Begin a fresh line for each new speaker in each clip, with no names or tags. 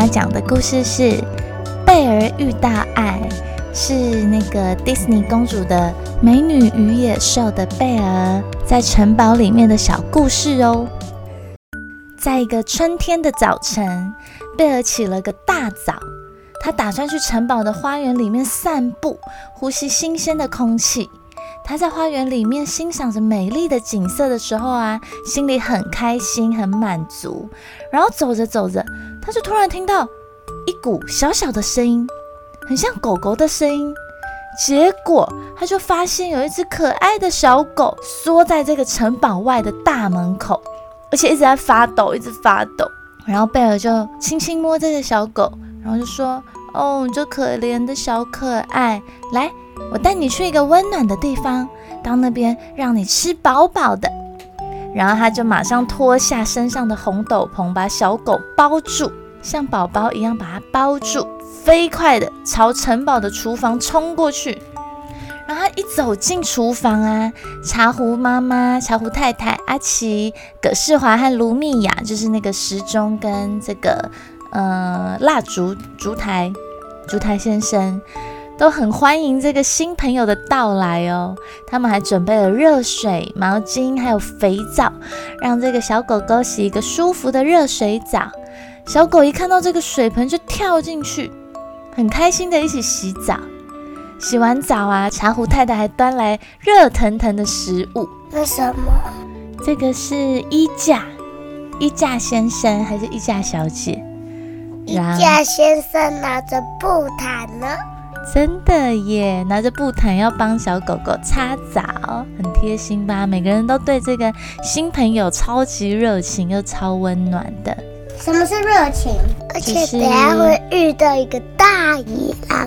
要讲的故事是《贝儿遇大爱》，是那个迪士尼公主的美女与野兽的贝儿在城堡里面的小故事哦。在一个春天的早晨，贝儿起了个大早，她打算去城堡的花园里面散步，呼吸新鲜的空气。她在花园里面欣赏着美丽的景色的时候啊，心里很开心很满足。然后走着走着，她就突然听到一股小小的声音，很像狗狗的声音。结果她就发现有一只可爱的小狗缩在这个城堡外的大门口，而且一直在发抖，一直发抖。然后贝尔就轻轻摸这个小狗，然后就说：哦，这可怜的小可爱，来，我带你去一个温暖的地方，到那边让你吃饱饱的。然后他就马上脱下身上的红斗篷，把小狗包住，像宝宝一样把它包住，飞快的朝城堡的厨房冲过去。然后他一走进厨房啊，茶壶妈妈、茶壶太太、阿奇、葛世华和卢蜜雅，就是那个时钟跟这个蜡烛烛台先生，都很欢迎这个新朋友的到来哦。他们还准备了热水、毛巾还有肥皂，让这个小狗狗洗一个舒服的热水澡。小狗一看到这个水盆就跳进去，很开心的一起洗澡。洗完澡啊，茶壶太太还端来热腾腾的食物。
那什么？
这个是衣架先生还是衣架小姐？
衣架先生拿着布毯呢。
真的耶，拿着布毯要帮小狗狗擦澡，很贴心吧？每个人都对这个新朋友超级热情又超温暖的。
什么是热情？而且等下会遇到一个大野狼。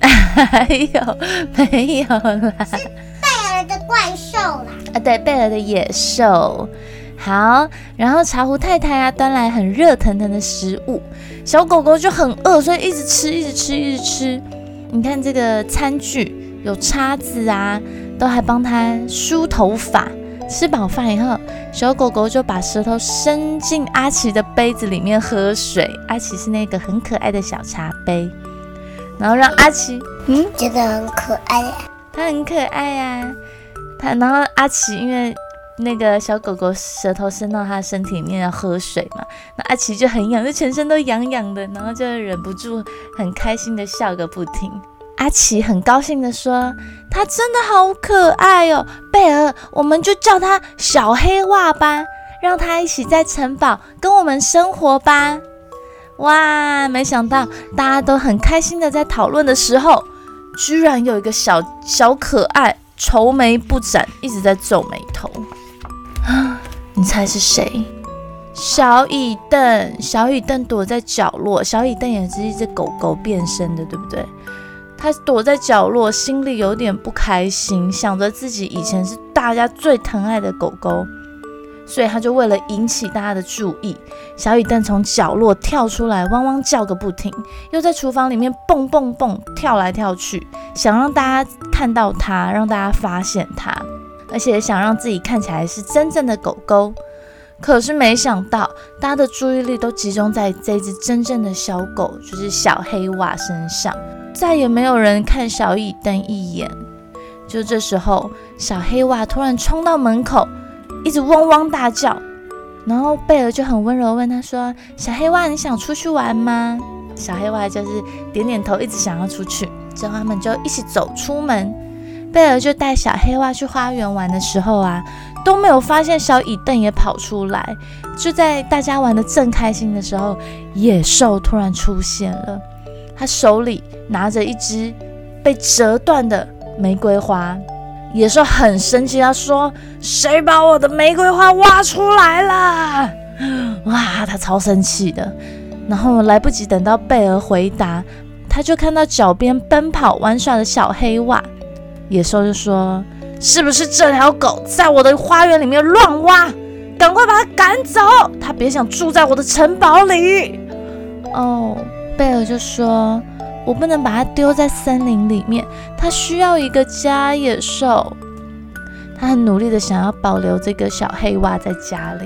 没有啦，
是贝尔的怪兽啦。
对，贝尔的野兽。好，然后茶壶太太啊端来很热腾腾的食物，小狗狗就很饿，所以一直吃。你看这个餐具有叉子啊，都还帮它梳头发。吃饱饭以后，小狗狗就把舌头伸进阿奇的杯子里面喝水。阿奇是那个很可爱的小茶杯，然后让阿奇
觉得很可爱呀。
它很可爱呀。然后阿奇因为那个小狗狗舌头伸到他身体里面要喝水嘛，那阿奇就很痒，就全身都痒痒的，然后就忍不住很开心的笑个不停。阿奇很高兴的说：他真的好可爱哦，贝尔，我们就叫他小黑袜吧，让他一起在城堡跟我们生活吧。哇，没想到大家都很开心的在讨论的时候，居然有一个小可爱愁眉不展，一直在皱眉头。你猜是谁？小椅凳。小椅凳躲在角落，小椅凳也是一只狗狗变身的，对不对？他躲在角落，心里有点不开心，想着自己以前是大家最疼爱的狗狗，所以他就为了引起大家的注意，小椅凳从角落跳出来，汪汪叫个不停，又在厨房里面蹦蹦蹦跳来跳去，想让大家看到他，让大家发现他，而且想让自己看起来是真正的狗狗。可是没想到，大家的注意力都集中在这只真正的小狗，就是小黑袜身上，再也没有人看小椅凳一眼。就这时候，小黑袜突然冲到门口，一直汪汪大叫，然后贝尔就很温柔问他说：小黑袜，你想出去玩吗？小黑袜就是点点头，一直想要出去。之后他们就一起走出门，贝尔就带小黑袜去花园玩的时候啊，都没有发现小椅凳也跑出来。就在大家玩得正开心的时候，野兽突然出现了，他手里拿着一只被折断的玫瑰花。野兽很生气，他说：谁把我的玫瑰花挖出来了？哇，他超生气的。然后来不及等到贝尔回答，他就看到脚边奔跑玩耍的小黑袜。野兽就说：是不是这条狗在我的花园里面乱挖？赶快把它赶走，它别想住在我的城堡里。哦，贝尔就说：我不能把它丢在森林里面，它需要一个家。野兽他很努力的想要保留这个小黑袜在家里，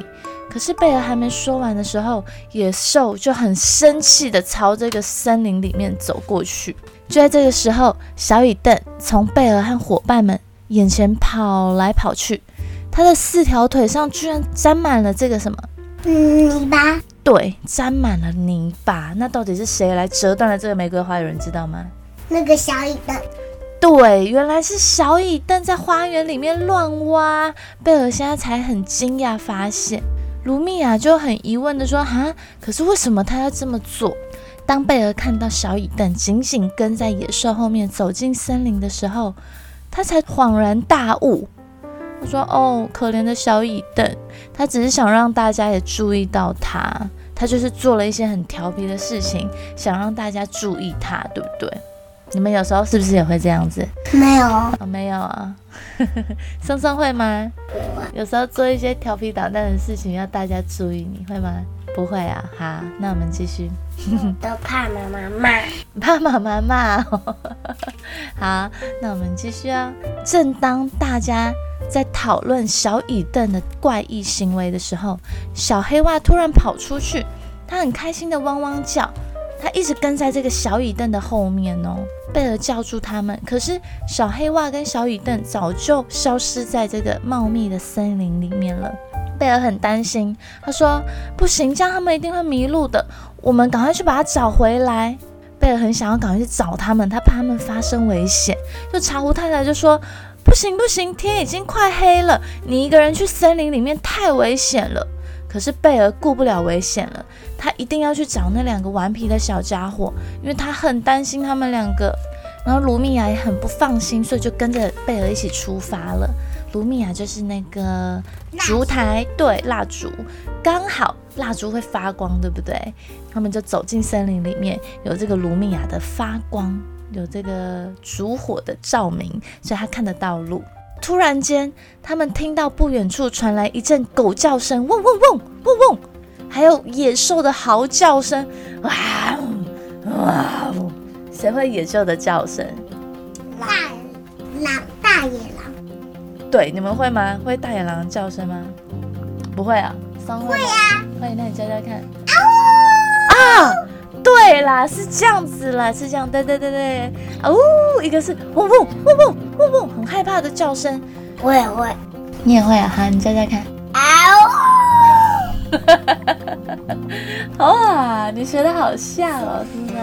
可是贝尔还没说完的时候，野兽就很生气的朝这个森林里面走过去。就在这个时候，小蚁邓从贝尔和伙伴们眼前跑来跑去，他的4条腿上居然沾满了这个什么？
泥巴。
对，沾满了泥巴。那到底是谁来折断了这个玫瑰花？有人知道吗？
那个小蚁邓。
对，原来是小蚁邓在花园里面乱挖。贝尔现在才很惊讶发现，卢米亚就很疑问的说：哈，可是为什么他要这么做？当贝尔看到小蚁邓紧紧跟在野兽后面走进森林的时候，他才恍然大悟。我说：哦，可怜的小蚁邓，他只是想让大家也注意到他，他就是做了一些很调皮的事情，想让大家注意他，对不对？你们有时候是不是也会这样子？
没有。
没有啊。松松会吗？有时候做一些调皮捣蛋的事情，要大家注意你，会吗？不会啊。好，那我们继续。
都怕妈妈骂。
怕妈妈骂。好，那我们继续哦。正当大家在讨论小蚁邓的怪异行为的时候，小黑袜突然跑出去，他很开心的汪汪叫，他一直跟在这个小蚁邓的后面哦。贝尔叫住他们，可是小黑袜跟小蚁邓早就消失在这个茂密的森林里面了。贝尔很担心，他说：不行，这样他们一定会迷路的，我们赶快去把它找回来。贝尔很想要赶快去找他们，他怕他们发生危险。就茶壶太太就说：不行不行，天已经快黑了，你一个人去森林里面太危险了。可是贝尔顾不了危险了，他一定要去找那2个顽皮的小家伙，因为他很担心他们2个。然后卢米亚也很不放心，所以就跟着贝尔一起出发了。卢米亚就是那个烛台，对，蜡烛，刚好蜡烛会发光，对不对？他们就走进森林里面，有这个卢米亚的发光，有这个烛火的照明，所以他看得到路。突然间，他们听到不远处传来一阵狗叫声，嗡嗡嗡嗡嗡，还有野兽的嚎叫声，哇哇！谁会野兽的叫声？
大野狼。
对，你们会吗？会大野狼的叫声吗？不会啊，
会啊。
会，那你教教看。啊！对啦，是这样子啦，是这样，对对对对。哦，一个是嗡嗡嗡嗡嗡嗡，很害怕的叫声。
我也会。
你也会啊？好，你教教看。哇，你学的好像哦，是不是？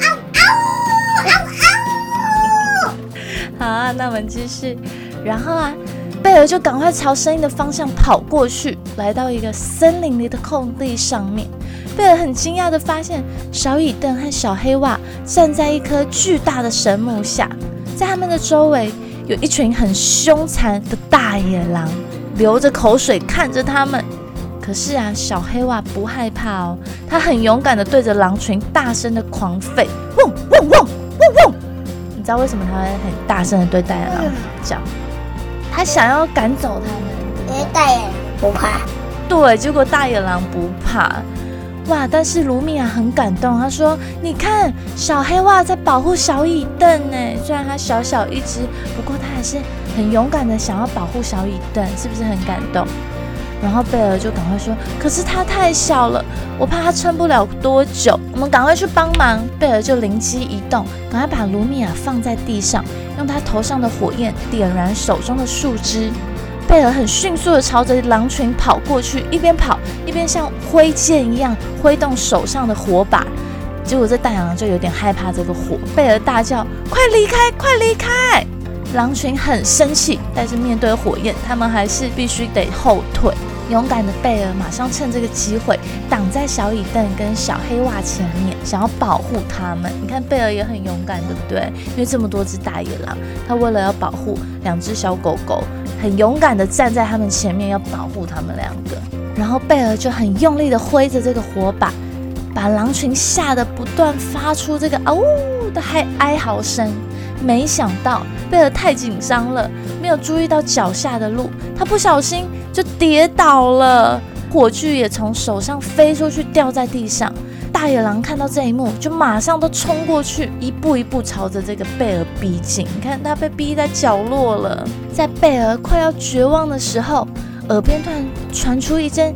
好啊，那我们继续。然后啊，贝尔就赶快朝声音的方向跑过去，来到一个森林里的空地上面。贝尔很惊讶地发现，小蚁邓和小黑袜站在一棵巨大的神木下，在他们的周围有一群很凶残的大野狼，流着口水看着他们。可是啊，小黑袜不害怕哦，他很勇敢地对着狼群大声的狂吠，嗡嗡嗡嗡嗡。你知道为什么他会很大声地对大野狼叫？他想要赶走他们，
因为大野狼不怕。
对，结果大野狼不怕。哇！但是卢米亚很感动，他说：你看，小黑袜在保护小蚁邓呢。虽然他小小一只，不过他还是很勇敢的想要保护小蚁邓，是不是很感动？然后贝尔就赶快说：可是他太小了，我怕他撑不了多久，我们赶快去帮忙。贝尔就灵机一动，赶快把卢米亚放在地上，用他头上的火焰点燃手中的树枝。贝尔很迅速的朝着狼群跑过去，一边跑一边像挥剑一样挥动手上的火把。结果这大野狼就有点害怕这个火，贝尔大叫：快离开，快离开！狼群很生气，但是面对火焰，他们还是必须得后退。勇敢的贝尔马上趁这个机会挡在小蚁邓跟小黑袜前面，想要保护他们。你看贝尔也很勇敢，对不对？因为这么多只大野狼，他为了要保护2只小狗狗，很勇敢的站在他们前面，要保护他们2个。然后贝尔就很用力的挥着这个火把，把狼群吓得不断发出这个嗷呜的哀嚎声。没想到贝尔太紧张了，没有注意到脚下的路，他不小心就跌倒了，火炬也从手上飞出去，掉在地上。大野狼看到这一幕，就马上都冲过去，一步一步朝着这个贝尔逼近。你看他被逼在角落了。在贝尔快要绝望的时候，耳边突然传出一阵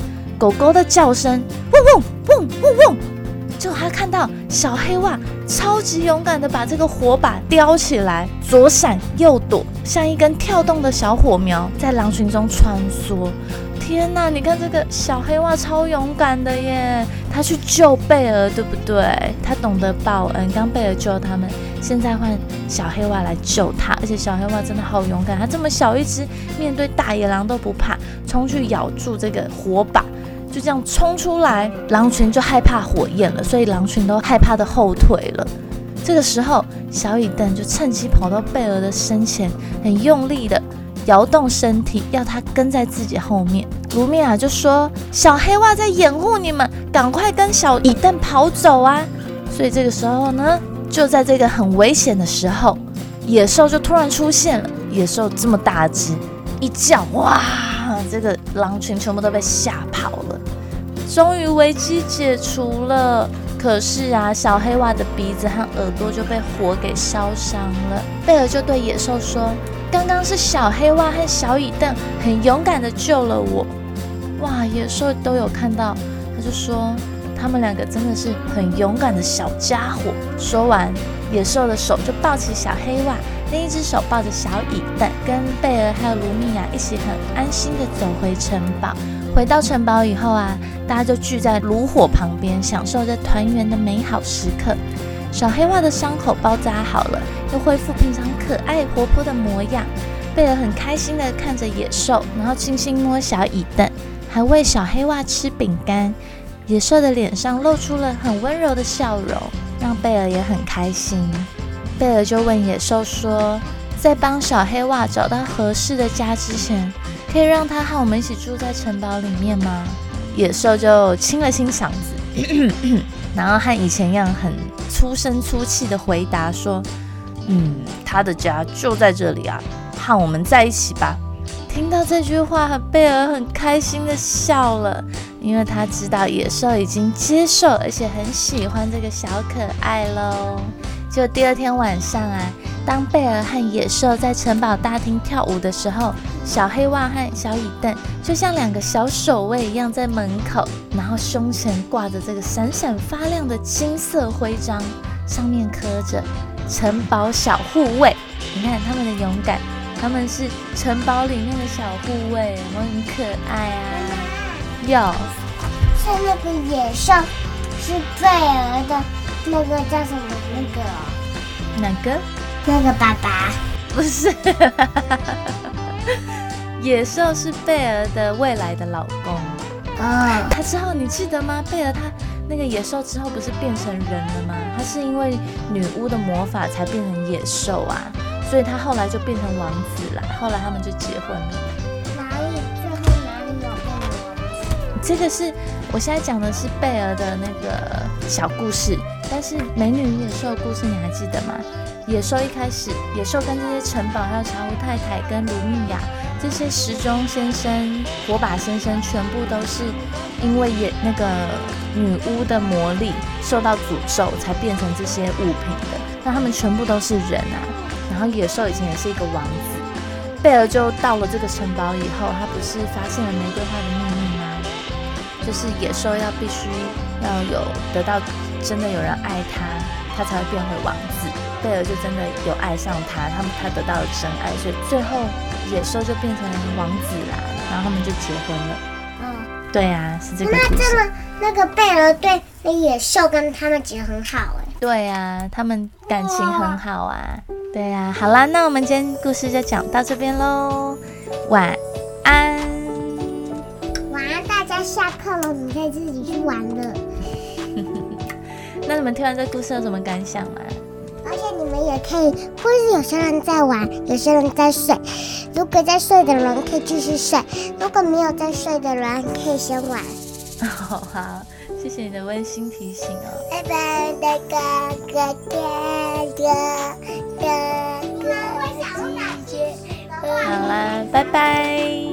狗狗的叫声，嗡嗡嗡嗡嗡。结果他看到小黑袜超级勇敢的把这个火把叼起来，左闪右躲，像一根跳动的小火苗在狼群中穿梭。天哪，你看这个小黑袜超勇敢的耶，他去救贝儿，对不对？他懂得报恩，刚贝儿救他们，现在换小黑袜来救他，而且小黑袜真的好勇敢，他这么小一只，面对大野狼都不怕，冲去咬住这个火把，就这样冲出来，狼群就害怕火焰了，所以狼群都害怕的后退了。这个时候，小蚁蛋就趁机跑到贝儿的身前，很用力的摇动身体，要他跟在自己后面。卢米亚就说：“小黑袜在掩护你们，赶快跟小蚁蛋跑走啊！”所以这个时候呢，就在这个很危险的时候，野兽就突然出现了。野兽这么大只，一叫，哇，这个狼群全部都被吓跑了。终于危机解除了。可是啊，小黑袜的鼻子和耳朵就被火给烧伤了。贝尔就对野兽说：“刚刚是小黑袜和小蚁蛋很勇敢的救了我。”哇，野兽都有看到，他就说他们两个真的是很勇敢的小家伙。说完，野兽的手就抱起小黑袜，另一只手抱着小蚁蛋，跟贝尔还有卢米亚一起很安心的走回城堡。回到城堡以后啊，大家就聚在炉火旁边，享受着团圆的美好时刻。小黑袜的伤口包扎好了，又恢复平常可爱活泼的模样。贝尔很开心地看着野兽，然后轻轻摸小蚁蛋，还喂小黑袜吃饼干。野兽的脸上露出了很温柔的笑容，让贝尔也很开心。贝尔就问野兽说：“在帮小黑袜找到合适的家之前，可以让他和我们一起住在城堡里面吗？”野兽就清了清嗓子，然后和以前一样很粗声粗气的回答说：“他的家就在这里啊，和我们在一起吧。”听到这句话，贝尔很开心的笑了，因为他知道野兽已经接受而且很喜欢这个小可爱咯。就第二天晚上啊，当贝尔和野兽在城堡大厅跳舞的时候，小黑袜和小蚁蛋就像两个小守卫一样在门口，然后胸前挂着这个闪闪发亮的金色徽章，上面刻着城堡小护卫。你看他们的勇敢，他们是城堡里面的小护卫，我很可爱啊。有，
是那个野兽，是贝尔的那个叫什么
哪个？
那个爸爸
不是，野兽是贝尔的未来的老公。他之后你记得吗？贝尔他那个野兽之后不是变成人了吗？他是因为女巫的魔法才变成野兽啊，所以他后来就变成王子啦。后来他们就结婚了。
最后哪里有变王子？
这个是我现在讲的是贝尔的那个小故事，但是美女与野兽的故事你还记得吗？野兽一开始，野兽跟这些城堡还有茶壶太太跟卢米亚这些时钟先生、火把先生，全部都是因为那个女巫的魔力受到诅咒，才变成这些物品的。那他们全部都是人啊。然后野兽以前也是一个王子。贝尔就到了这个城堡以后，他不是发现了玫瑰花的秘密吗？就是野兽必须要有得到真的有人爱他，他才会变回王子。贝尔就真的有爱上他，他得到了真爱，所以最后野兽就变成王子啦，然后他们就结婚了。对啊，是这个故事。
那个贝尔对野兽跟他们其实很好哎。
对啊，他们感情很好啊。对啊，好啦，那我们今天故事就讲到这边咯。晚安。
晚安，大家下课了，你可以自己去玩了。
那你们听完这故事有什么感想吗？
而且你们也可以，或是有些人在玩，有些人在睡。如果在睡的人可以继续睡，如果没有在睡的人可以先玩。
好，谢谢你的温馨提醒哦。
拜拜，大哥哥哥哥哥哥。
好啦，拜拜。